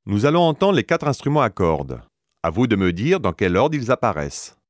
Nous allons entendre les 4 instruments à cordes. À vous de me dire dans quel ordre ils apparaissent.